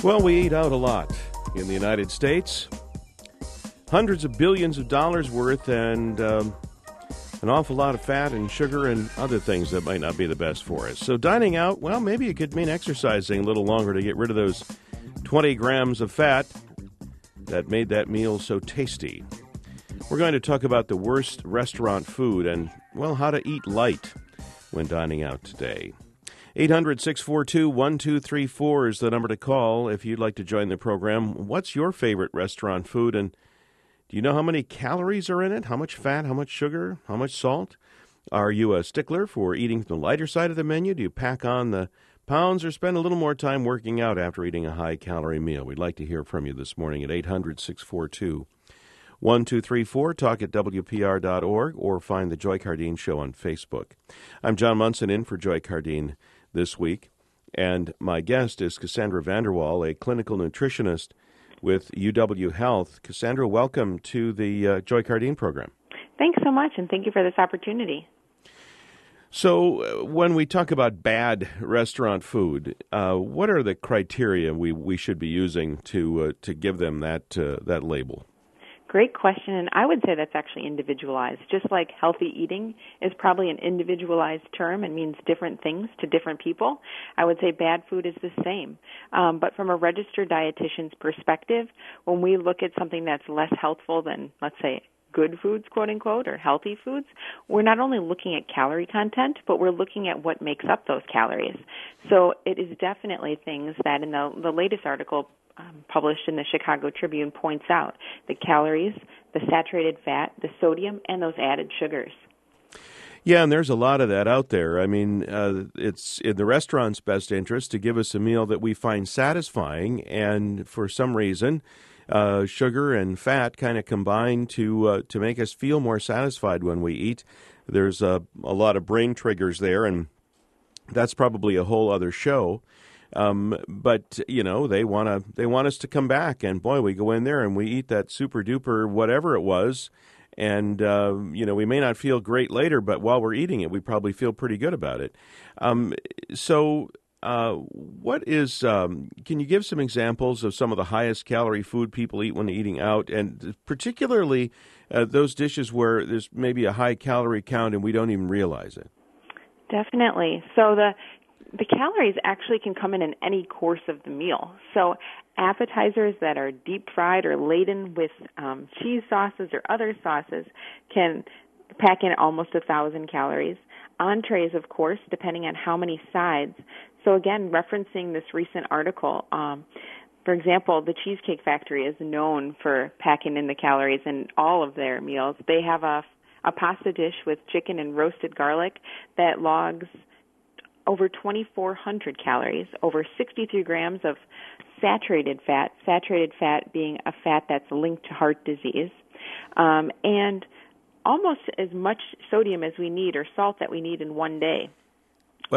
Well, we eat out a lot in the United States. Hundreds of billions of dollars worth and an awful lot of fat and sugar and other things that might not be the best for us. So dining out, well, maybe it could mean exercising a little longer to get rid of those 20 grams of fat that made that meal so tasty. We're going to talk about the worst restaurant food and, well, how to eat light when dining out today. 800-642-1234 is the number to call if you'd like to join the program. What's your favorite restaurant food, and do you know how many calories are in it? How much fat, how much sugar, how much salt? Are you a stickler for eating the lighter side of the menu? Do you pack on the pounds or spend a little more time working out after eating a high-calorie meal? We'd like to hear from you this morning at 800-642-1234. Talk at WPR.org or find The Joy Cardeen Show on Facebook. I'm John Munson in for Joy Cardeen this week, and my guest is Cassandra Vanderwall, a clinical nutritionist with UW Health. Cassandra, welcome to the Joy Cardeen program. Thanks so much, and thank you for this opportunity. So when we talk about bad restaurant food, what are the criteria we should be using to give them that label? Great question, and I would say that's actually individualized. Just like healthy eating is probably an individualized term and means different things to different people, I would say bad food is the same. But from a registered dietitian's perspective, when we look at something that's less healthful than, let's say, good foods, quote unquote, or healthy foods, we're not only looking at calorie content, but we're looking at what makes up those calories. So it is definitely things that in the latest article published in the Chicago Tribune points out: the calories, the saturated fat, the sodium, and those added sugars. Yeah, and there's a lot of that out there. I mean, it's in the restaurant's best interest to give us a meal that we find satisfying, and for some reason, sugar and fat kind of combine to make us feel more satisfied when we eat. There's a lot of brain triggers there, and that's probably a whole other show. But you know, they want us to come back, and boy, we go in there and we eat that super duper whatever it was, and we may not feel great later, but while we're eating it, we probably feel pretty good about it. What is? Can you give some examples of some of the highest calorie food people eat when eating out, and particularly those dishes where there's maybe a high calorie count and we don't even realize it? Definitely. So the calories actually can come in any course of the meal. So appetizers that are deep fried or laden with cheese sauces or other sauces can pack in almost 1,000 calories. Entrees, of course, depending on how many sides. So again, referencing this recent article, for example, the Cheesecake Factory is known for packing in the calories in all of their meals. They have a pasta dish with chicken and roasted garlic that logs over 2,400 calories, over 63 grams of saturated fat being a fat that's linked to heart disease, and almost as much sodium as we need or salt that we need in one day. Well,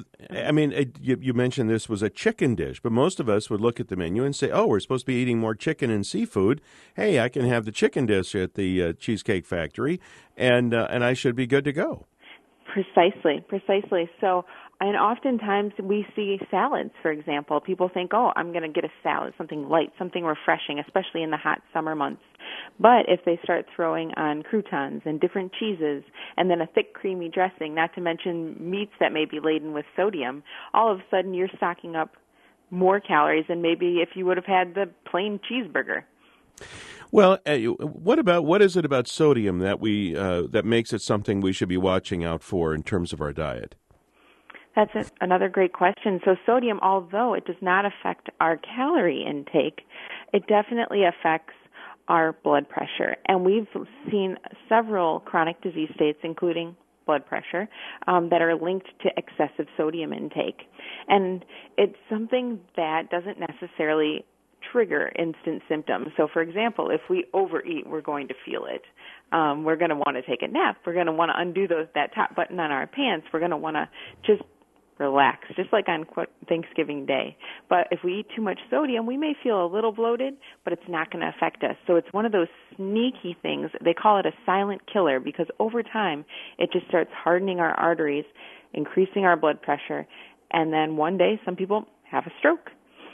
you mentioned this was a chicken dish, but most of us would look at the menu and say, oh, we're supposed to be eating more chicken and seafood. Hey, I can have the chicken dish at the Cheesecake Factory, and I should be good to go. Precisely. So, and oftentimes we see salads, for example. People think, oh, I'm going to get a salad, something light, something refreshing, especially in the hot summer months. But if they start throwing on croutons and different cheeses and then a thick, creamy dressing, not to mention meats that may be laden with sodium, all of a sudden you're stocking up more calories than maybe if you would have had the plain cheeseburger. Well, what is it about sodium that that makes it something we should be watching out for in terms of our diet? That's another great question. So sodium, although it does not affect our calorie intake, it definitely affects our blood pressure. And we've seen several chronic disease states, including blood pressure, that are linked to excessive sodium intake. And it's something that doesn't necessarily trigger instant symptoms. So, for example, if we overeat, we're going to feel it. We're going to want to take a nap. We're going to want to undo that top button on our pants. We're going to want to just relax, just like on Thanksgiving Day. But if we eat too much sodium, we may feel a little bloated, but it's not going to affect us. So it's one of those sneaky things. They call it a silent killer because over time it just starts hardening our arteries, increasing our blood pressure, and then one day some people have a stroke.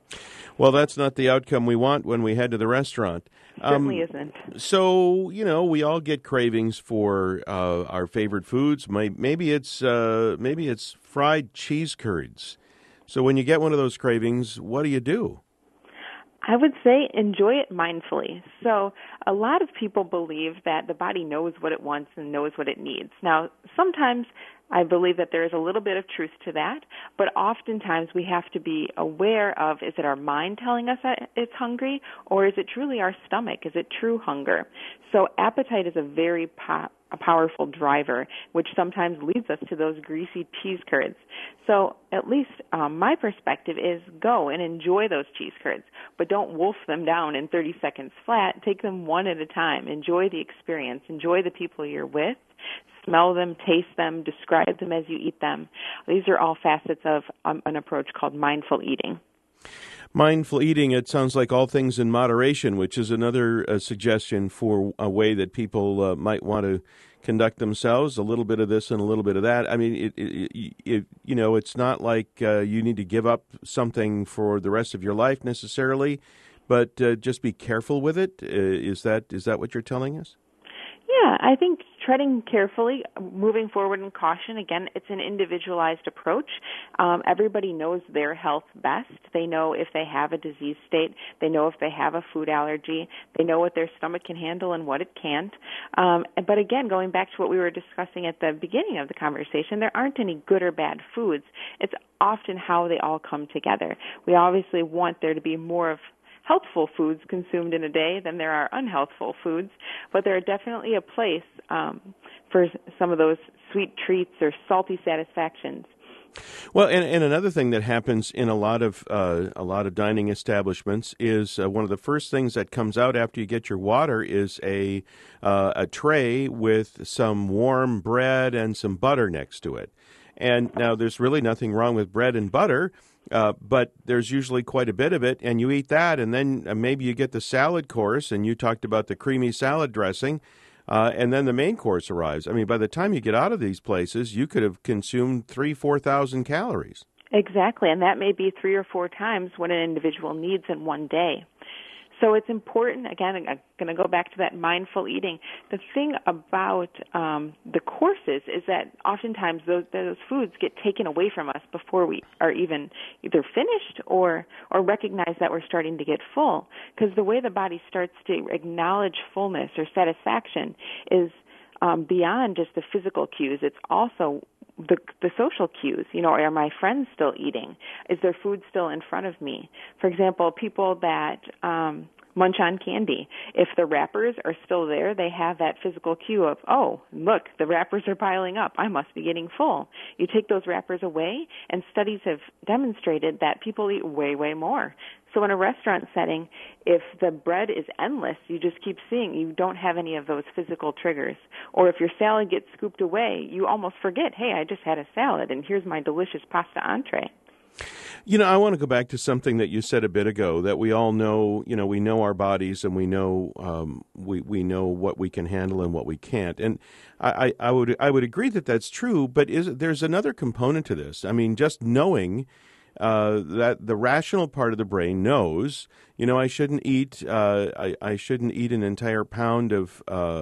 Well, that's not the outcome we want when we head to the restaurant. Certainly isn't. So, we all get cravings for our favorite foods. Maybe it's fried cheese curds. So when you get one of those cravings, what do you do? I would say enjoy it mindfully. So a lot of people believe that the body knows what it wants and knows what it needs. Now, sometimes I believe that there is a little bit of truth to that, but oftentimes we have to be aware of, is it our mind telling us that it's hungry, or is it truly our stomach? Is it true hunger? So appetite is a very powerful driver, which sometimes leads us to those greasy cheese curds. So at least my perspective is go and enjoy those cheese curds, but don't wolf them down in 30 seconds flat. Take them one at a time. Enjoy the experience. Enjoy the people you're with. Smell them, taste them, describe them as you eat them. These are all facets of an approach called mindful eating. Mindful eating, it sounds like all things in moderation, which is another suggestion for a way that people might want to conduct themselves, a little bit of this and a little bit of that. I mean, it's not like you need to give up something for the rest of your life necessarily, but just be careful with it. Is that what you're telling us? Yeah, I think treading carefully, moving forward in caution. Again, it's an individualized approach. Everybody knows their health best. They know if they have a disease state. They know if they have a food allergy. They know what their stomach can handle and what it can't. But again, going back to what we were discussing at the beginning of the conversation, there aren't any good or bad foods. It's often how they all come together. We obviously want there to be more of healthful foods consumed in a day than there are unhealthful foods, but there are definitely a place for some of those sweet treats or salty satisfactions. Well, and another thing that happens in a lot of dining establishments is one of the first things that comes out after you get your water is a tray with some warm bread and some butter next to it. And now there's really nothing wrong with bread and butter, but there's usually quite a bit of it, and you eat that, and then maybe you get the salad course, and you talked about the creamy salad dressing, and then the main course arrives. I mean, by the time you get out of these places, you could have consumed 3,000-4,000 calories. Exactly, and that may be 3 or 4 times what an individual needs in one day. So it's important, again, I'm going to go back to that mindful eating. The thing about the courses is that oftentimes those foods get taken away from us before we are even either finished or recognize that we're starting to get full. Because the way the body starts to acknowledge fullness or satisfaction is beyond just the physical cues. It's also the social cues. Are my friends still eating? Is their food still in front of me? For example, people that munch on candy, if the wrappers are still there, they have that physical cue of, oh, look, the wrappers are piling up. I must be getting full. You take those wrappers away, and studies have demonstrated that people eat way, way more. So in a restaurant setting, if the bread is endless, you just keep seeing, you don't have any of those physical triggers. Or if your salad gets scooped away, you almost forget, hey, I just had a salad, and here's my delicious pasta entree. I want to go back to something that you said a bit ago, that we all know, we know our bodies, and we know we know what we can handle and what we can't. And I would agree that that's true, but there's another component to this. I mean, just knowing that the rational part of the brain knows, I shouldn't eat I shouldn't eat an entire pound of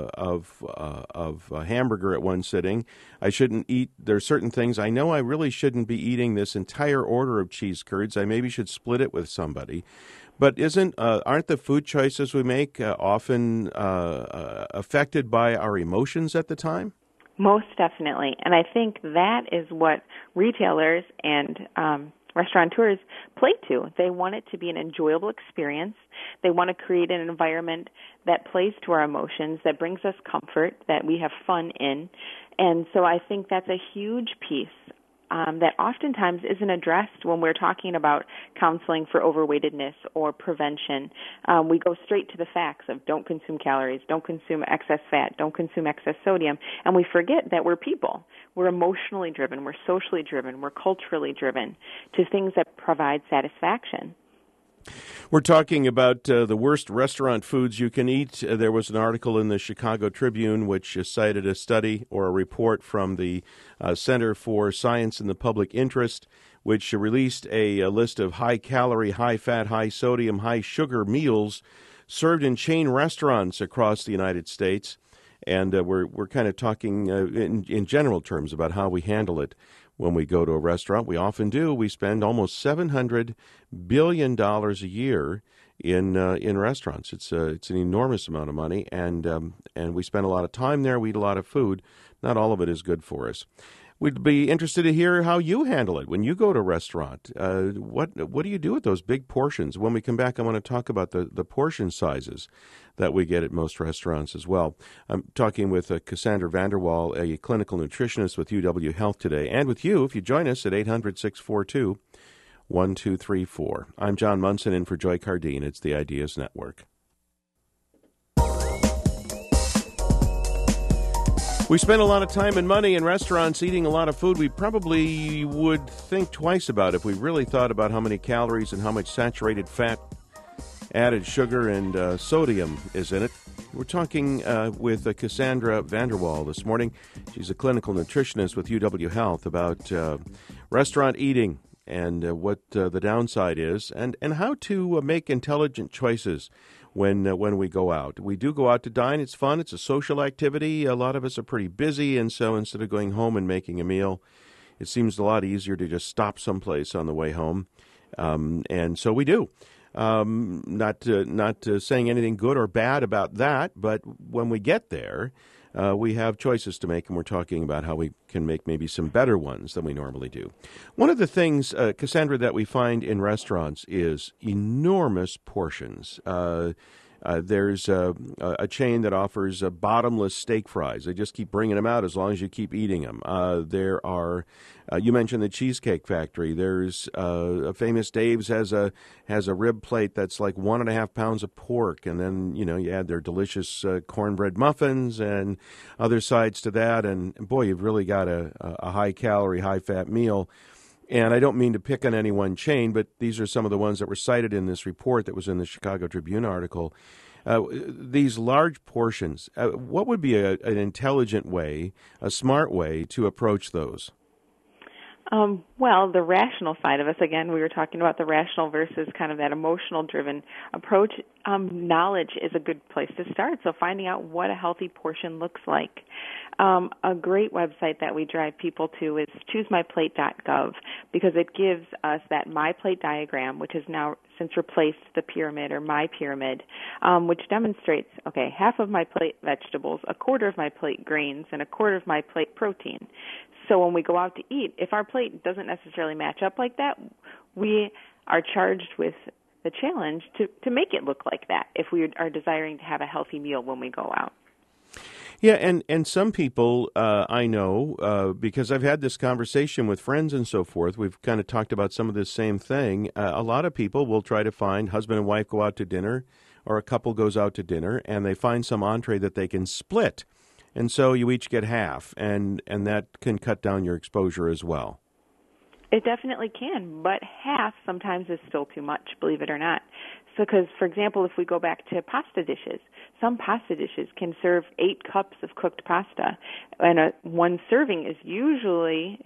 hamburger at one sitting. I shouldn't eat. There's certain things I know I really shouldn't be eating this entire order of cheese curds. I maybe should split it with somebody. But aren't the food choices we make often affected by our emotions at the time? Most definitely, and I think that is what retailers and restaurateurs play to. They want it to be an enjoyable experience. They want to create an environment that plays to our emotions, that brings us comfort, that we have fun in. And so I think that's a huge piece that oftentimes isn't addressed when we're talking about counseling for overweightedness or prevention. We go straight to the facts of don't consume calories, don't consume excess fat, don't consume excess sodium, and we forget that we're people. We're emotionally driven, we're socially driven, we're culturally driven to things that provide satisfaction. We're talking about the worst restaurant foods you can eat. There was an article in the Chicago Tribune which cited a study or a report from the Center for Science in the Public Interest, which released a list of high-calorie, high-fat, high-sodium, high-sugar meals served in chain restaurants across the United States. And we're kind of talking in general terms about how we handle it when we go to a restaurant. We often do. We spend almost $700 billion a year in restaurants. It's an enormous amount of money, and we spend a lot of time there. We eat a lot of food. Not all of it is good for us. We'd be interested to hear how you handle it when you go to a restaurant. What do you do with those big portions? When we come back, I want to talk about the portion sizes that we get at most restaurants as well. I'm talking with Cassandra Vanderwall, a clinical nutritionist with UW Health today, and with you if you join us at 800-642-1234. I'm John Munson in for Joy Cardine. It's the Ideas Network. We spend a lot of time and money in restaurants eating a lot of food we probably would think twice about if we really thought about how many calories and how much saturated fat, added sugar, and sodium is in it. We're talking with Cassandra Vanderwall this morning. She's a clinical nutritionist with UW Health about restaurant eating and what the downside is and how to make intelligent choices when we go out. We do go out to dine. It's fun. It's a social activity. A lot of us are pretty busy, and so instead of going home and making a meal, it seems a lot easier to just stop someplace on the way home, and so we do. Not saying anything good or bad about that, but when we get there, we have choices to make, and we're talking about how we can make maybe some better ones than we normally do. One of the things, Cassandra, that we find in restaurants is enormous portions. There's a chain that offers bottomless steak fries. They just keep bringing them out as long as you keep eating them. There are, you mentioned the Cheesecake Factory. There's a famous Dave's has a rib plate that's like 1.5 pounds of pork, and then you add their delicious cornbread muffins and other sides to that, and boy, you've really got a high calorie, high fat meal. And I don't mean to pick on any one chain, but these are some of the ones that were cited in this report that was in the Chicago Tribune article. These large portions, what would be an intelligent way, a smart way to approach those? Well, the rational side of us, again, we were talking about the rational versus kind of that emotional-driven approach. Knowledge is a good place to start, so finding out what a healthy portion looks like. A great website that we drive people to is choosemyplate.gov because it gives us that My Plate diagram, which has now since replaced the pyramid or My Pyramid, which demonstrates, okay, half of my plate vegetables, a quarter of my plate grains, and a quarter of my plate protein. So when we go out to eat, if our plate doesn't necessarily match up like that, we are charged with the challenge to make it look like that if we are desiring to have a healthy meal when we go out. Yeah, and some people I know, because I've had this conversation with friends and so forth, we've kind of talked about some of this same thing. A lot of people will try to find, husband and wife go out to dinner, or a couple goes out to dinner, and they find some entree that they can split. And so you each get half, and that can cut down your exposure as well. It definitely can, but half sometimes is still too much, believe it or not. So, because, for example, if we go back to pasta dishes, some pasta dishes can serve 8 cups of cooked pasta, and one serving is usually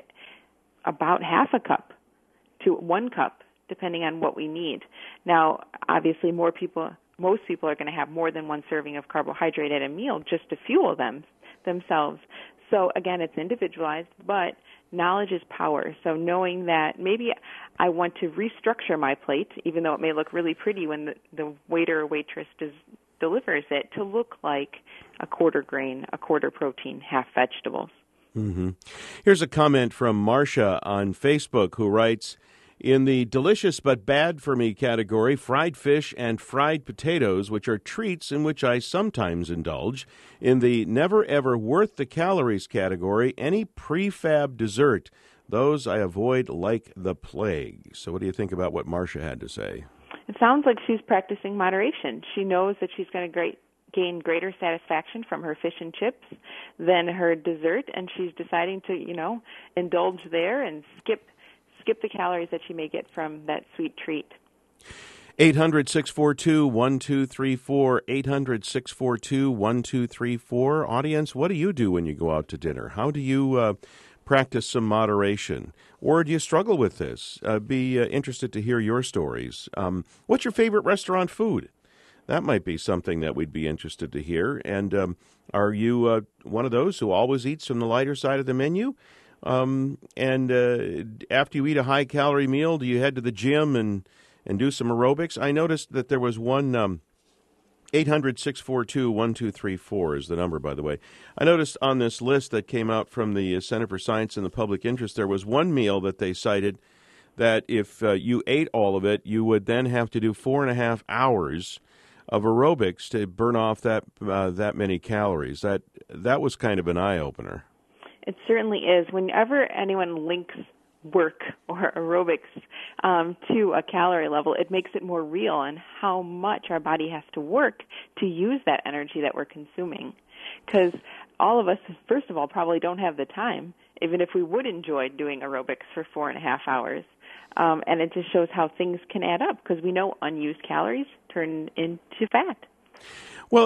about half a cup to 1 cup, depending on what we need. Now, obviously, most people are going to have more than 1 serving of carbohydrate at a meal just to fuel themselves. So, again, it's individualized, but knowledge is power. So knowing that maybe I want to restructure my plate, even though it may look really pretty when the waiter or waitress delivers it, to look like a quarter grain, a quarter protein, half vegetables. Mm-hmm. Here's a comment from Marcia on Facebook who writes, in the delicious but bad for me category, fried fish and fried potatoes, which are treats in which I sometimes indulge. In the never ever worth the calories category, any prefab dessert. Those I avoid like the plague. So what do you think about what Marcia had to say? It sounds like she's practicing moderation. She knows that she's going to gain greater satisfaction from her fish and chips than her dessert, and she's deciding to, indulge there and skip the calories that she may get from that sweet treat. 800-642-1234, 800-642-1234. Audience, what do you do when you go out to dinner? How do you practice some moderation? Or do you struggle with this? Be interested to hear your stories. What's your favorite restaurant food? That might be something that we'd be interested to hear. And are you one of those who always eats from the lighter side of the menu? And after you eat a high-calorie meal, do you head to the gym and do some aerobics? I noticed that there was one, 800-642-1234 is the number, by the way. I noticed on this list that came out from the Center for Science and the Public Interest, there was one meal that they cited that if you ate all of it, you would then have to do 4.5 hours of aerobics to burn off that many calories. That was kind of an eye-opener. It certainly is. Whenever anyone links work or aerobics to a calorie level, it makes it more real on how much our body has to work to use that energy that we're consuming. Because all of us, first of all, probably don't have the time, even if we would enjoy doing aerobics for 4.5 hours. And it just shows how things can add up, because we know unused calories turn into fat. Well,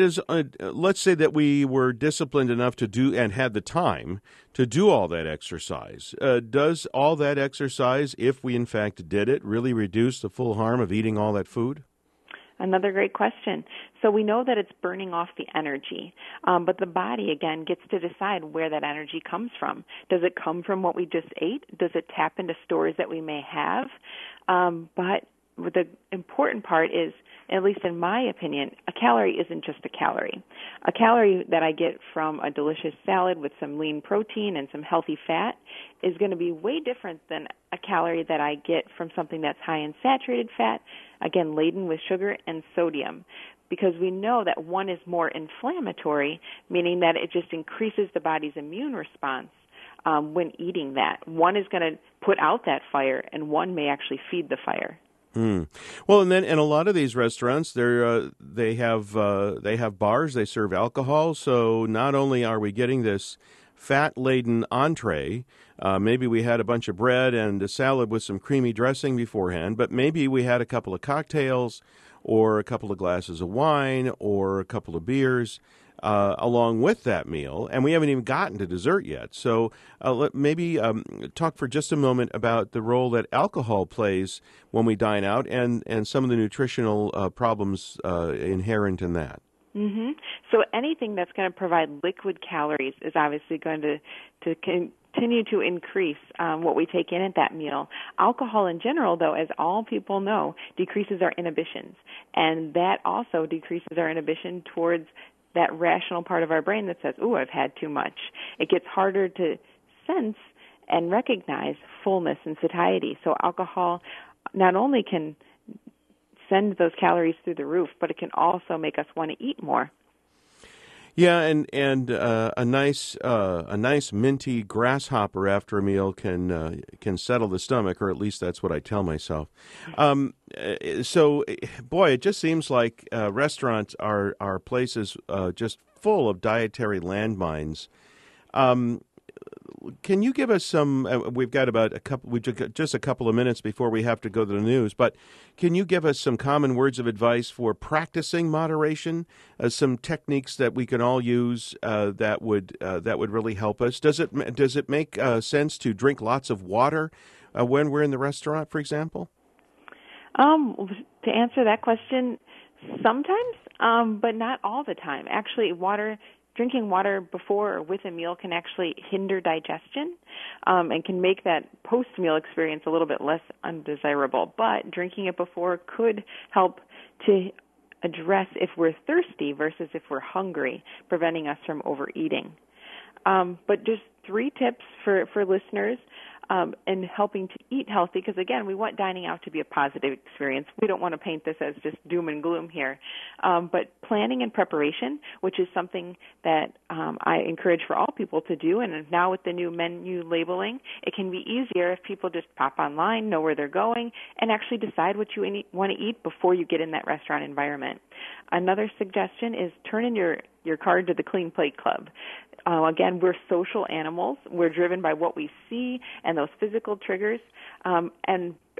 let's say that we were disciplined enough to do and had the time to do all that exercise. Does all that exercise, if we in fact did it, really reduce the full harm of eating all that food? Another great question. So we know that it's burning off the energy, but the body, again, gets to decide where that energy comes from. Does it come from what we just ate? Does it tap into stores that we may have? But the important part is, at least in my opinion, a calorie isn't just a calorie. A calorie that I get from a delicious salad with some lean protein and some healthy fat is going to be way different than a calorie that I get from something that's high in saturated fat, again, laden with sugar and sodium, because we know that one is more inflammatory, meaning that it just increases the body's immune response when eating that. One is going to put out that fire, and one may actually feed the fire. Well, and then in a lot of these restaurants, they have bars. They serve alcohol. So not only are we getting this fat-laden entree, maybe we had a bunch of bread and a salad with some creamy dressing beforehand, but maybe we had a couple of cocktails or a couple of glasses of wine or a couple of beers along with that meal, and we haven't even gotten to dessert yet. So maybe talk for just a moment about the role that alcohol plays when we dine out and some of the nutritional problems inherent in that. Mm-hmm. So anything that's going to provide liquid calories is obviously going to continue to increase what we take in at that meal. Alcohol in general, though, as all people know, decreases our inhibitions, and that also decreases our inhibition towards that rational part of our brain that says, "Ooh, I've had too much." It gets harder to sense and recognize fullness and satiety. So alcohol not only can send those calories through the roof, but it can also make us want to eat more. Yeah, and a nice minty grasshopper after a meal can settle the stomach, or at least that's what I tell myself. So, boy, it just seems like restaurants are places just full of dietary landmines. Can you give us some? We've got just a couple of minutes before we have to go to the news. But can you give us some common words of advice for practicing moderation? Some techniques that we can all use that would really help us. Does it make sense to drink lots of water when we're in the restaurant, for example? To answer that question, sometimes, but not all the time. Actually, drinking water before or with a meal can actually hinder digestion and can make that post-meal experience a little bit less undesirable. But drinking it before could help to address if we're thirsty versus if we're hungry, preventing us from overeating. But just 3 tips for listeners in helping to eat healthy, because, again, we want dining out to be a positive experience. We don't want to paint this as just doom and gloom here. But planning and preparation, which is something that I encourage for all people to do, and now with the new menu labeling, it can be easier if people just pop online, know where they're going, and actually decide what you want to eat before you get in that restaurant environment. Another suggestion is turn in your card to the Clean Plate Club. Again, we're social animals. We're driven by what we see and those physical triggers. And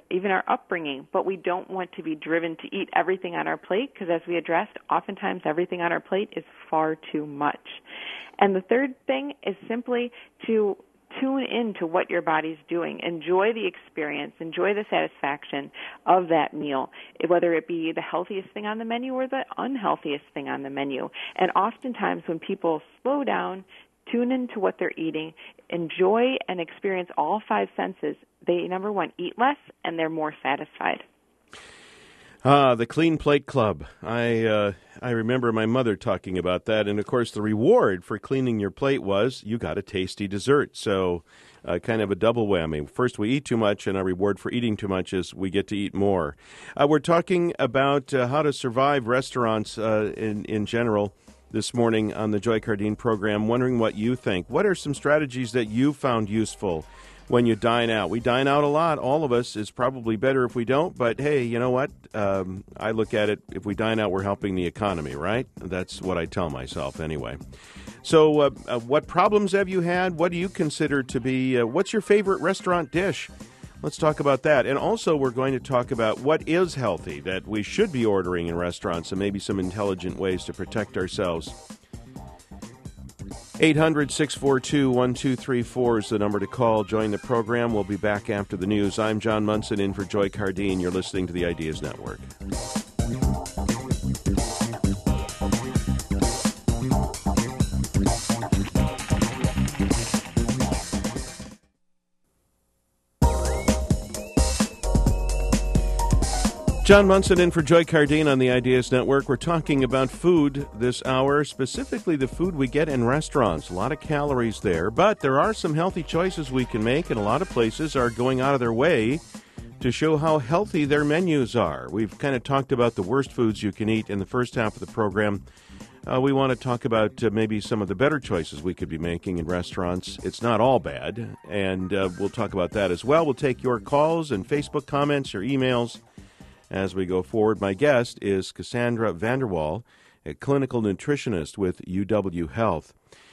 even our upbringing, but we don't want to be driven to eat everything on our plate because, as we addressed, oftentimes everything on our plate is far too much. And the third thing is simply to tune into what your body's doing. Enjoy the experience. Enjoy the satisfaction of that meal, whether it be the healthiest thing on the menu or the unhealthiest thing on the menu. And oftentimes when people slow down, tune into what they're eating, enjoy and experience all five senses, they, number one, eat less and they're more satisfied. The Clean Plate Club. I remember my mother talking about that, and of course the reward for cleaning your plate was you got a tasty dessert. So kind of a double whammy. First we eat too much, and our reward for eating too much is we get to eat more. We're talking about how to survive restaurants in general this morning on the Joy Cardine program, wondering what you think. What are some strategies that you found useful when you dine out? We dine out a lot. All of us. It's probably better if we don't, but hey, you know what? I look at it, if we dine out, we're helping the economy, right? That's what I tell myself anyway. So what problems have you had? What do you consider to be, what's your favorite restaurant dish? Let's talk about that. And also we're going to talk about what is healthy that we should be ordering in restaurants and maybe some intelligent ways to protect ourselves. 800-642-1234 is the number to call. Join the program. We'll be back after the news. I'm John Munson in for Joy Cardine. You're listening to the Ideas Network. John Munson in for Joy Cardine on the Ideas Network. We're talking about food this hour, specifically the food we get in restaurants. A lot of calories there, but there are some healthy choices we can make, and a lot of places are going out of their way to show how healthy their menus are. We've kind of talked about the worst foods you can eat in the first half of the program. We want to talk about maybe some of the better choices we could be making in restaurants. It's not all bad, and we'll talk about that as well. We'll take your calls and Facebook comments, your emails, as we go forward. My guest is Cassandra Vanderwall, a clinical nutritionist with UW Health.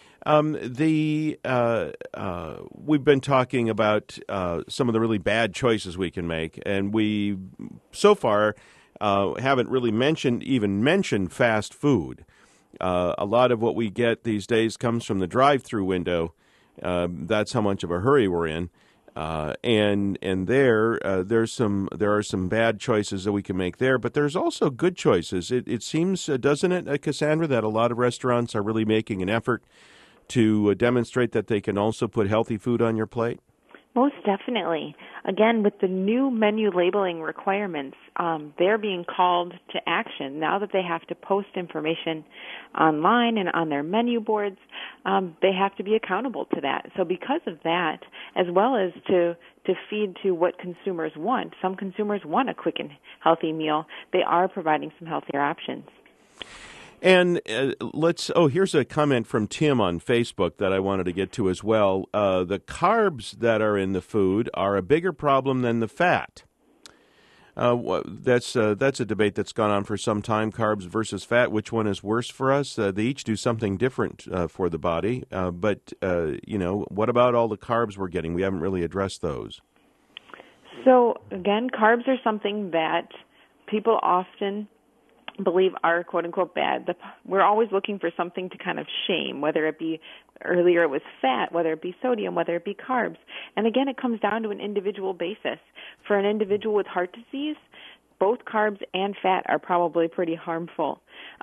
We've been talking about some of the really bad choices we can make, and we so far haven't really mentioned fast food. A lot of what we get these days comes from the drive-through window. That's how much of a hurry we're in. And there are some bad choices that we can make there, but there's also good choices. It seems, doesn't it, Cassandra, that a lot of restaurants are really making an effort to demonstrate that they can also put healthy food on your plate? Most definitely. Again, with the new menu labeling requirements, they're being called to action now that they have to post information online and on their menu boards. They have to be accountable to that. So because of that, as well as to feed to what consumers want, some consumers want a quick and healthy meal. They are providing some healthier options. And here's a comment from Tim on Facebook that I wanted to get to as well. The carbs that are in the food are a bigger problem than the fat. That's a debate that's gone on for some time, carbs versus fat. Which one is worse for us? They each do something different for the body. But what about all the carbs we're getting? We haven't really addressed those. So, again, carbs are something that people often believe are quote-unquote bad. We're always looking for something to kind of shame, whether it be earlier it was fat, whether it be sodium, whether it be carbs. And again, it comes down to an individual basis. For an individual with heart disease, both carbs and fat are probably pretty harmful.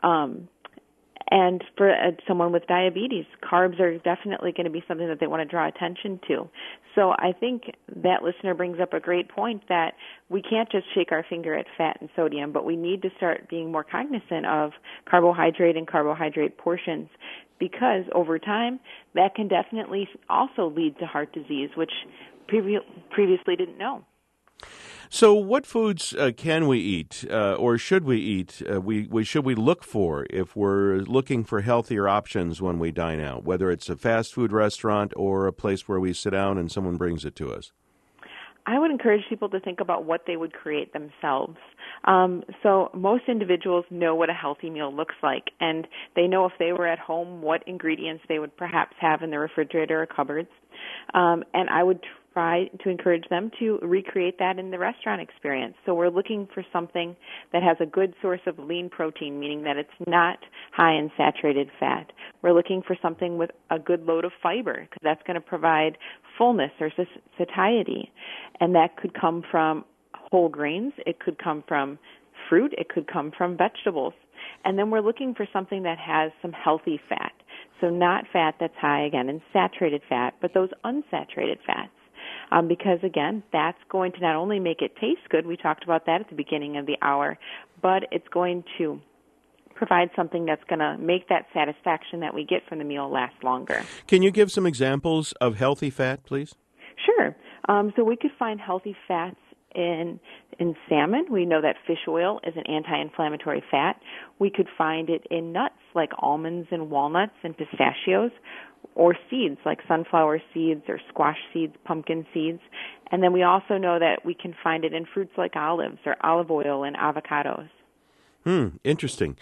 And for someone with diabetes, carbs are definitely going to be something that they want to draw attention to. So I think that listener brings up a great point that we can't just shake our finger at fat and sodium, but we need to start being more cognizant of carbohydrate and carbohydrate portions, because over time that can definitely also lead to heart disease, which previously didn't know. So what foods can we eat or should we eat? Should we look for if we're looking for healthier options when we dine out, whether it's a fast food restaurant or a place where we sit down and someone brings it to us? I would encourage people to think about what they would create themselves. So most individuals know what a healthy meal looks like, and they know if they were at home what ingredients they would perhaps have in the refrigerator or cupboards. And I would encourage them to recreate that in the restaurant experience. So we're looking for something that has a good source of lean protein, meaning that it's not high in saturated fat. We're looking for something with a good load of fiber, because that's going to provide fullness or satiety. And that could come from whole grains. It could come from fruit. It could come from vegetables. And then we're looking for something that has some healthy fat. So not fat that's high, again, in saturated fat, but those unsaturated fats. Because, again, that's going to not only make it taste good, we talked about that at the beginning of the hour, but it's going to provide something that's going to make that satisfaction that we get from the meal last longer. Can you give some examples of healthy fat, please? Sure. So we could find healthy fats in salmon. We know that fish oil is an anti-inflammatory fat. We could find it in nuts like almonds and walnuts and pistachios, or seeds like sunflower seeds or squash seeds, pumpkin seeds. And then we also know that we can find it in fruits like olives or olive oil and avocados. Interesting.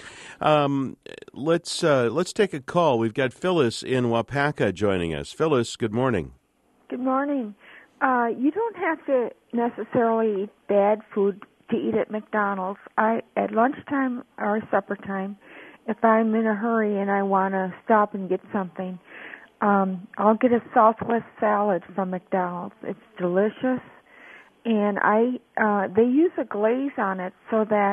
Let's take a call. We've got Phyllis in Wapaka joining us. Phyllis, good morning. Good morning. You don't have to necessarily eat bad food to eat at McDonald's. At lunchtime or supper time, if I'm in a hurry and I want to stop and get something, I'll get a Southwest salad from McDonald's. It's delicious, and they use a glaze on it so that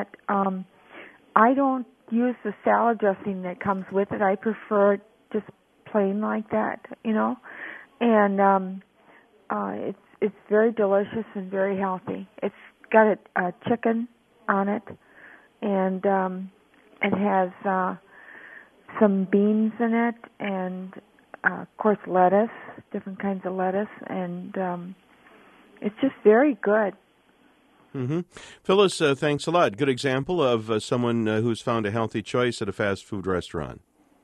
I don't use the salad dressing that comes with it. I prefer it just plain like that, and it's very delicious and very healthy. It's got a chicken on it, and it has some beans in it, and of course lettuce, different kinds of lettuce, and it's just very good. Mm-hmm. Phyllis, thanks a lot. Good example of someone who's found a healthy choice at a fast food restaurant.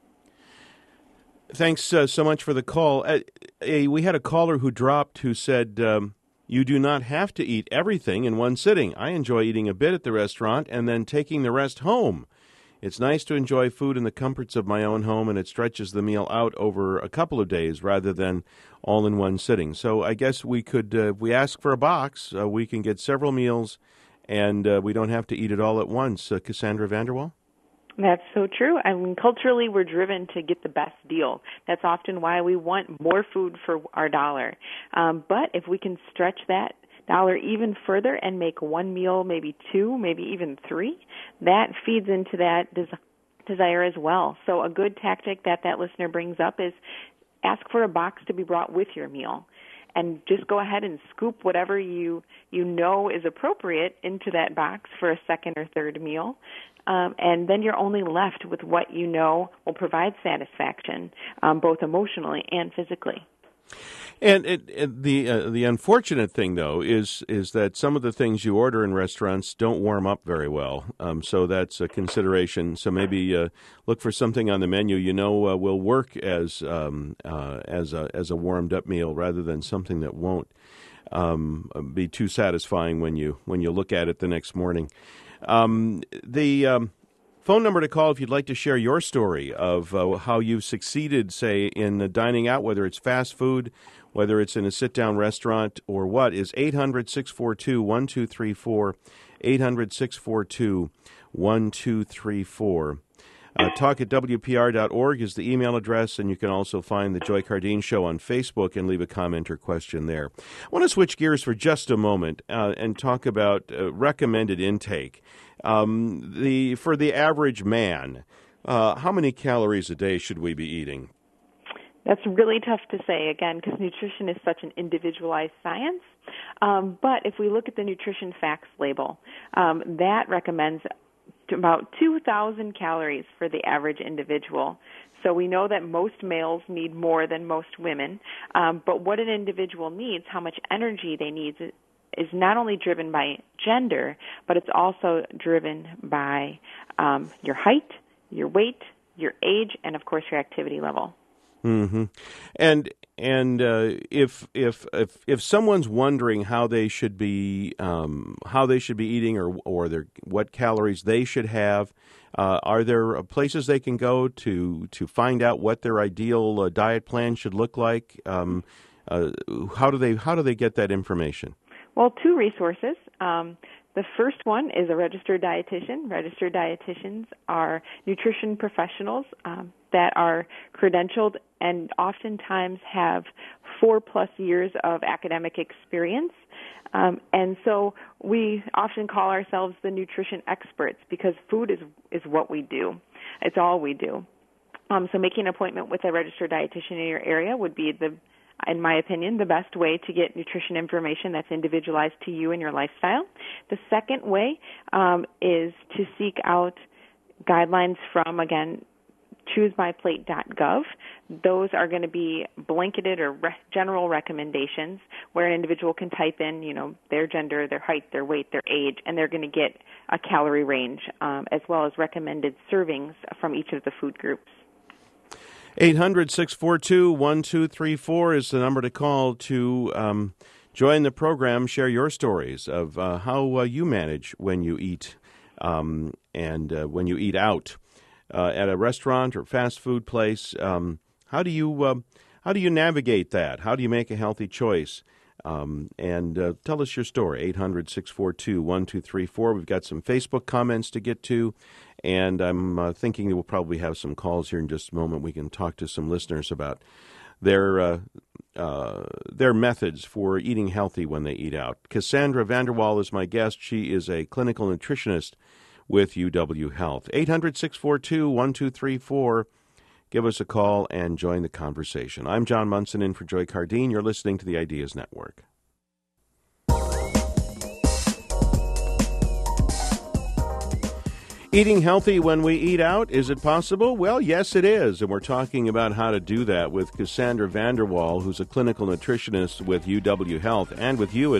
Thanks so much for the call. We had a caller who said, you do not have to eat everything in one sitting. I enjoy eating a bit at the restaurant and then taking the rest home. It's nice to enjoy food in the comforts of my own home, and it stretches the meal out over a couple of days rather than all in one sitting. So I guess we could, if we ask for a box, we can get several meals, and we don't have to eat it all at once. Cassandra Vanderwall? That's so true. I mean, culturally, we're driven to get the best deal. That's often why we want more food for our dollar. But if we can stretch that dollar even further and make one meal, maybe two, maybe even three, that feeds into that desire as well. So a good tactic that listener brings up is ask for a box to be brought with your meal. And just go ahead and scoop whatever you know is appropriate into that box for a second or third meal. And then you're only left with what you know will provide satisfaction, both emotionally and physically. And the unfortunate thing, though, is that some of the things you order in restaurants don't warm up very well. So that's a consideration. So maybe look for something on the menu will work as a warmed up meal rather than something that won't be too satisfying when you look at it the next morning. The phone number to call if you'd like to share your story of how you've succeeded, say, in dining out, whether it's fast food, whether it's in a sit-down restaurant or what, is 800-642-1234, 800-642-1234. Talk at WPR.org is the email address, and you can also find The Joy Cardine Show on Facebook and leave a comment or question there. I want to switch gears for just a moment and talk about recommended intake. For the average man, how many calories a day should we be eating? That's really tough to say, again, because nutrition is such an individualized science. But if we look at the nutrition facts label, that recommends about 2,000 calories for the average individual. So we know that most males need more than most women. But what an individual needs, how much energy they need, is not only driven by gender, but it's also driven by your height, your weight, your age, and of course your activity level. Mm-hmm. And if someone's wondering how they should be eating or what calories they should have, are there places they can go to find out what their ideal diet plan should look like? How do they get that information? Well, two resources. The first one is a registered dietitian. Registered dietitians are nutrition professionals that are credentialed and oftentimes have 4+ years of academic experience. And so we often call ourselves the nutrition experts because food is what we do. It's all we do. So making an appointment with a registered dietitian in your area would be, in my opinion, the best way to get nutrition information that's individualized to you and your lifestyle. The second way is to seek out guidelines from, again, choosemyplate.gov. Those are going to be blanketed or general recommendations where an individual can type in, their gender, their height, their weight, their age, and they're going to get a calorie range as well as recommended servings from each of the food groups. 800-642-1234 is the number to call to join the program. Share your stories of how you manage when you eat and when you eat out at a restaurant or fast food place. How do you navigate that? How do you make a healthy choice? And tell us your story. 800-642-1234. We've got some Facebook comments to get to. And I'm thinking we'll probably have some calls here in just a moment. We can talk to some listeners about their methods for eating healthy when they eat out. Cassandra Vanderwall is my guest. She is a clinical nutritionist with UW Health. 800-642-1234. Give us a call and join the conversation. I'm John Munson in for Joy Cardine. You're listening to the Ideas Network. Eating healthy when we eat out, is it possible? Well, yes, it is. And we're talking about how to do that with Cassandra Vanderwall, who's a clinical nutritionist with UW Health, and with you at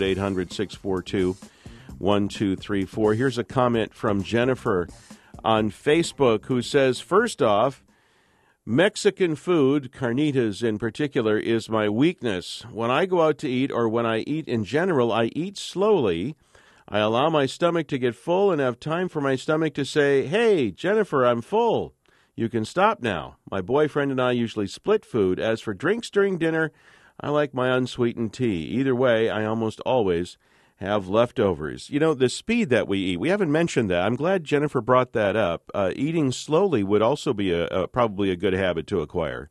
800-642-1234. Here's a comment from Jennifer on Facebook who says, first off, Mexican food, carnitas in particular, is my weakness. When I go out to eat or when I eat in general, I eat slowly. I allow my stomach to get full and have time for my stomach to say, hey, Jennifer, I'm full. You can stop now. My boyfriend and I usually split food. As for drinks during dinner, I like my unsweetened tea. Either way, I almost always have leftovers. The speed that we eat, we haven't mentioned that. I'm glad Jennifer brought that up. Eating slowly would also be probably a good habit to acquire.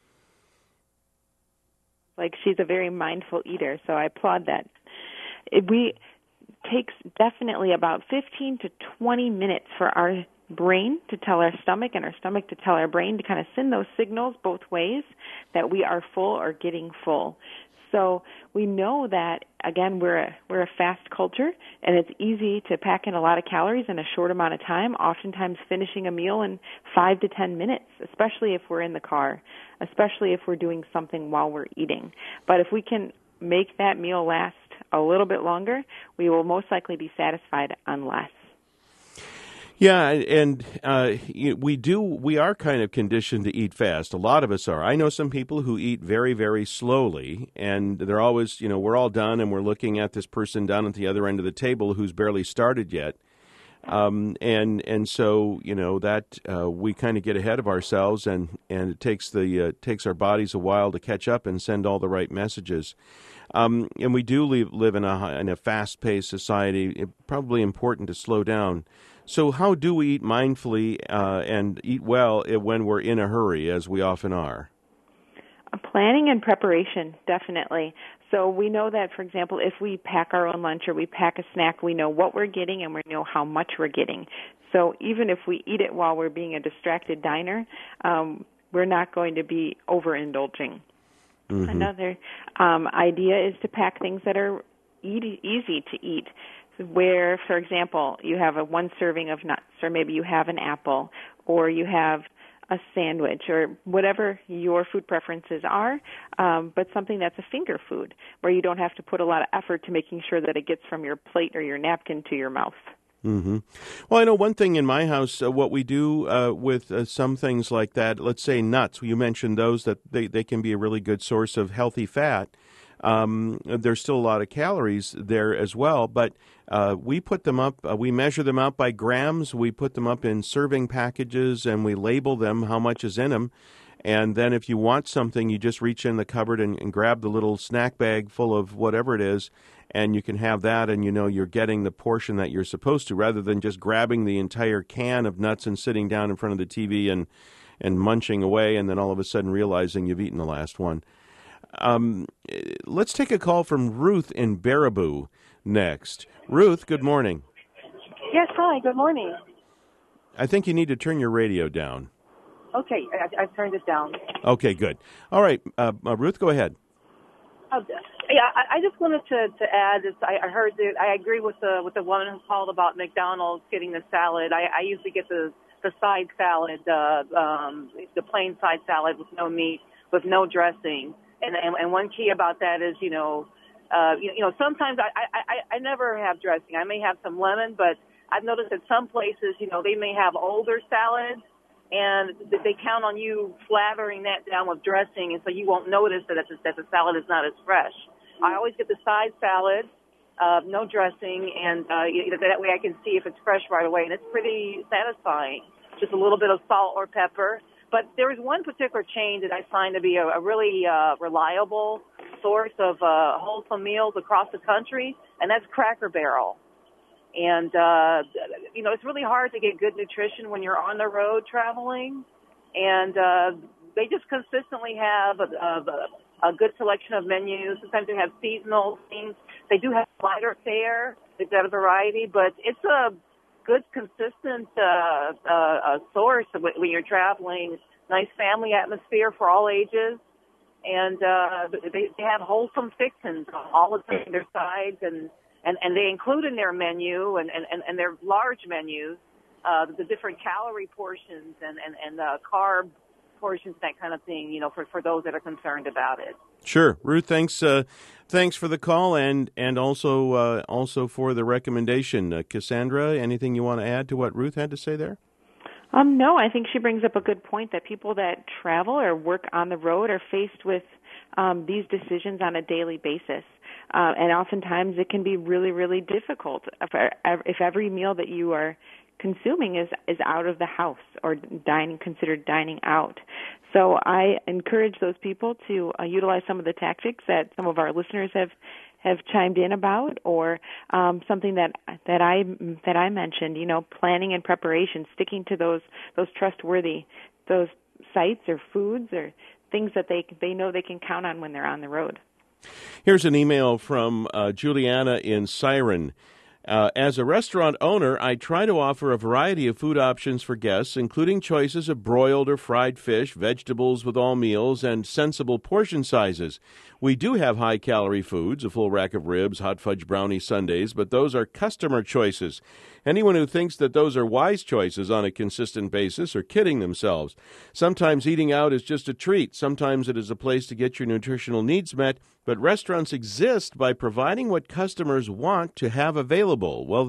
Like, she's a very mindful eater, so I applaud that. Takes definitely about 15 to 20 minutes for our brain to tell our stomach and our stomach to tell our brain to kind of send those signals both ways that we are full or getting full. So we know that, again, we're a fast culture, and it's easy to pack in a lot of calories in a short amount of time, oftentimes finishing a meal in 5 to 10 minutes, especially if we're in the car, especially if we're doing something while we're eating. But if we can make that meal last a little bit longer, we will most likely be satisfied on less. Yeah, and we are kind of conditioned to eat fast. A lot of us are. I know some people who eat very, very slowly, and they're always, we're all done, and we're looking at this person down at the other end of the table who's barely started yet. And so, that we kind of get ahead of ourselves, and it takes our bodies a while to catch up and send all the right messages. And we do live in a fast-paced society. It's probably important to slow down. So how do we eat mindfully and eat well when we're in a hurry, as we often are? Planning and preparation, definitely. So we know that, for example, if we pack our own lunch or we pack a snack, we know what we're getting and we know how much we're getting. So even if we eat it while we're being a distracted diner, we're not going to be overindulging. Mm-hmm. Another idea is to pack things that are easy to eat, where, for example, you have one serving of nuts, or maybe you have an apple, or you have a sandwich, or whatever your food preferences are, but something that's a finger food, where you don't have to put a lot of effort to making sure that it gets from your plate or your napkin to your mouth. Mm-hmm. Well, I know one thing in my house, what we do with some things like that, let's say nuts, you mentioned those, that they can be a really good source of healthy fat. There's still a lot of calories there as well, but we put them up, we measure them out by grams, we put them up in serving packages, and we label them how much is in them. And then if you want something, you just reach in the cupboard and grab the little snack bag full of whatever it is, and you can have that, and you know you're getting the portion that you're supposed to, rather than just grabbing the entire can of nuts and sitting down in front of the TV and munching away, and then all of a sudden realizing you've eaten the last one. Let's take a call from Ruth in Baraboo next. Ruth, good morning. Yes, hi, good morning. I think you need to turn your radio down. Okay, I've turned it down. Okay, good. All right, Ruth, go ahead. Yeah, I just wanted to add this. I heard that I agree with the woman who called about McDonald's getting the salad. I usually get the side salad, the plain side salad with no meat, with no dressing. And one key about that is, sometimes I never have dressing. I may have some lemon, but I've noticed that some places, they may have older salads, and they count on you slathering that down with dressing, and so you won't notice that the salad is not as fresh. I always get the side salad, no dressing, and that way I can see if it's fresh right away, and it's pretty satisfying. Just a little bit of salt or pepper. But there is one particular chain that I find to be a really reliable source of wholesome meals across the country, and that's Cracker Barrel. And, it's really hard to get good nutrition when you're on the road traveling. And they just consistently have a good selection of menus. Sometimes they have seasonal things. They do have lighter fare. They've got a variety. But it's a good, consistent source when you're traveling. Nice family atmosphere for all ages. And they have wholesome fixins all the time on their sides, and they include in their menu and their large menus the different calorie portions and carb portions, that kind of thing, for those that are concerned about it. Sure. Ruth, thanks for the call and also for the recommendation. Cassandra, anything you want to add to what Ruth had to say there? No, I think she brings up a good point that people that travel or work on the road are faced with these decisions on a daily basis. And oftentimes it can be really, really difficult if every meal that you are consuming is out of the house or considered dining out. So I encourage those people to utilize some of the tactics that some of our listeners have chimed in about, or something that I mentioned, planning and preparation, sticking to those trustworthy, those sites or foods or things that they know they can count on when they're on the road. Here's an email from Juliana in Siren. As a restaurant owner, I try to offer a variety of food options for guests, including choices of broiled or fried fish, vegetables with all meals, and sensible portion sizes. We do have high-calorie foods, a full rack of ribs, hot fudge brownie sundaes, but those are customer choices. Anyone who thinks that those are wise choices on a consistent basis are kidding themselves. Sometimes eating out is just a treat. Sometimes it is a place to get your nutritional needs met, but restaurants exist by providing what customers want to have available. Well,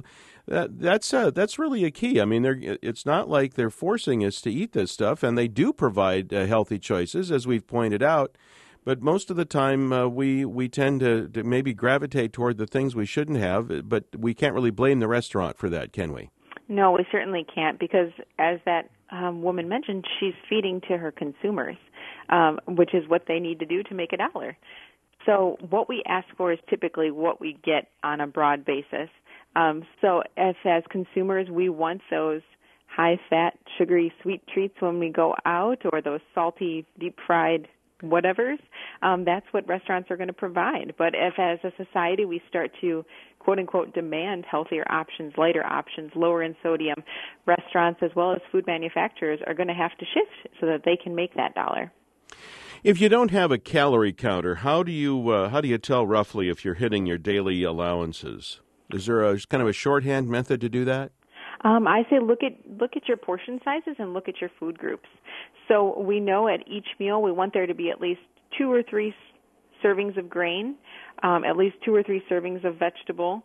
that's really a key. I mean, it's not like they're forcing us to eat this stuff, and they do provide healthy choices, as we've pointed out. But most of the time, we tend to maybe gravitate toward the things we shouldn't have, but we can't really blame the restaurant for that, can we? No, we certainly can't, because as that woman mentioned, she's feeding to her consumers, which is what they need to do to make a dollar. So what we ask for is typically what we get on a broad basis. So as consumers, we want those high-fat, sugary, sweet treats when we go out, or those salty, deep-fried whatevers. That's what restaurants are going to provide. But if as a society we start to, quote-unquote, demand healthier options, lighter options, lower in sodium, restaurants as well as food manufacturers are going to have to shift so that they can make that dollar. If you don't have a calorie counter, how do you tell roughly if you're hitting your daily allowances? Is there a kind of a shorthand method to do that? I say look at your portion sizes and look at your food groups. So we know at each meal we want there to be at least 2 or 3 servings of grain, at least 2 or 3 servings of vegetable.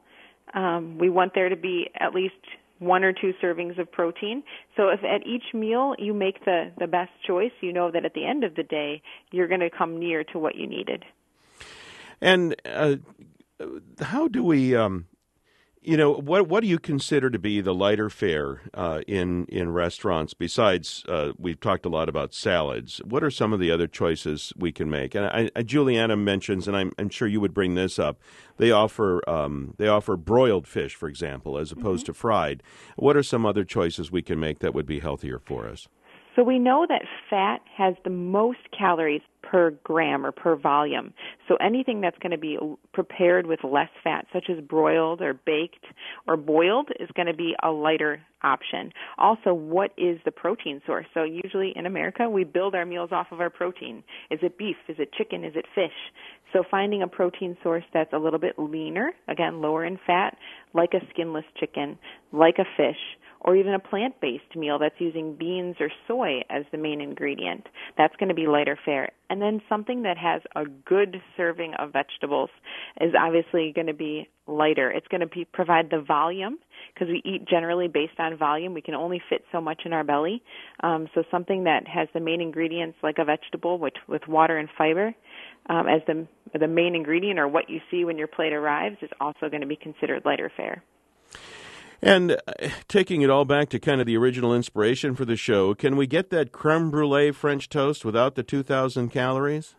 We want there to be at least 1 or 2 servings of protein. So if at each meal you make the best choice, you know that at the end of the day you're going to come near to what you needed. And how do we... What do you consider to be the lighter fare in restaurants? Besides, we've talked a lot about salads. What are some of the other choices we can make? And Juliana mentions, and I'm sure you would bring this up. They offer broiled fish, for example, as opposed to fried. What are some other choices we can make that would be healthier for us? So we know that fat has the most calories per gram or per volume. So anything that's going to be prepared with less fat, such as broiled or baked or boiled, is going to be a lighter option. Also, what is the protein source? So usually in America, we build our meals off of our protein. Is it beef? Is it chicken? Is it fish? So finding a protein source that's a little bit leaner, again, lower in fat, like a skinless chicken, like a fish, or even a plant-based meal that's using beans or soy as the main ingredient. That's going to be lighter fare. And then something that has a good serving of vegetables is obviously going to be lighter. It's going to provide the volume, because we eat generally based on volume. We can only fit so much in our belly. So something that has the main ingredients like a vegetable with water and fiber as the main ingredient, or what you see when your plate arrives, is also going to be considered lighter fare. And taking it all back to kind of the original inspiration for the show, can we get that creme brulee French toast without the 2,000 calories?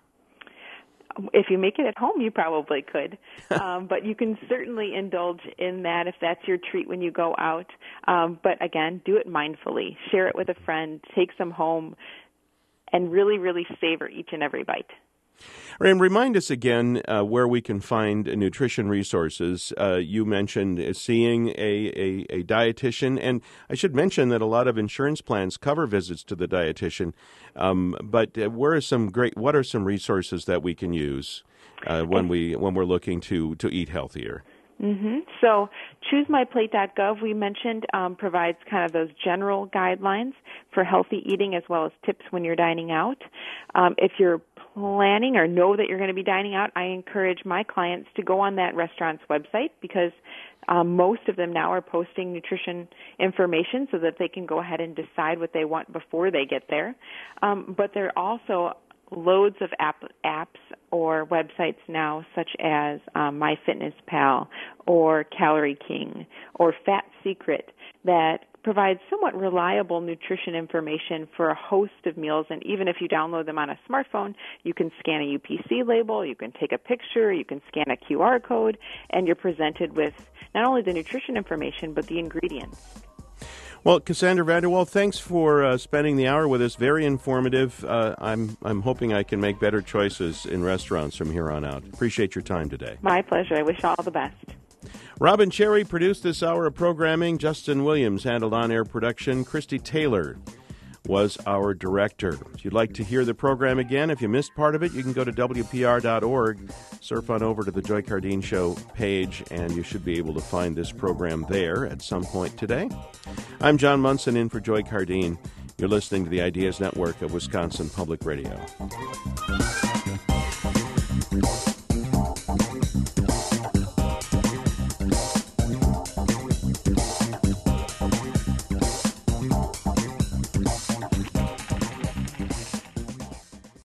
If you make it at home, you probably could. But you can certainly indulge in that if that's your treat when you go out. But again, do it mindfully. Share it with a friend. Take some home and really, really savor each and every bite. And remind us again where we can find nutrition resources. You mentioned seeing a dietitian, and I should mention that a lot of insurance plans cover visits to the dietitian. But what are some resources that we can use when we're looking to eat healthier? So ChooseMyPlate.gov, we mentioned, provides kind of those general guidelines for healthy eating as well as tips when you're dining out. If you're planning or know that you're going to be dining out, I encourage my clients to go on that restaurant's website, because most of them now are posting nutrition information so that they can go ahead and decide what they want before they get there. But there are also loads of apps or websites now, such as MyFitnessPal or Calorie King or Fat Secret, that provide somewhat reliable nutrition information for a host of meals. And even if you download them on a smartphone, you can scan a UPC label, you can take a picture, you can scan a QR code, and you're presented with not only the nutrition information, but the ingredients. Well, Cassandra Vanderwall, thanks for spending the hour with us. Very informative. I'm hoping I can make better choices in restaurants from here on out. Appreciate your time today. My pleasure. I wish you all the best. Robin Cherry produced this hour of programming. Justin Williams handled on-air production. Christy Taylor was our director. If you'd like to hear the program again, if you missed part of it, you can go to WPR.org, surf on over to the Joy Cardeen Show page, and you should be able to find this program there at some point today. I'm John Munson in for Joy Cardeen. You're listening to the Ideas Network of Wisconsin Public Radio.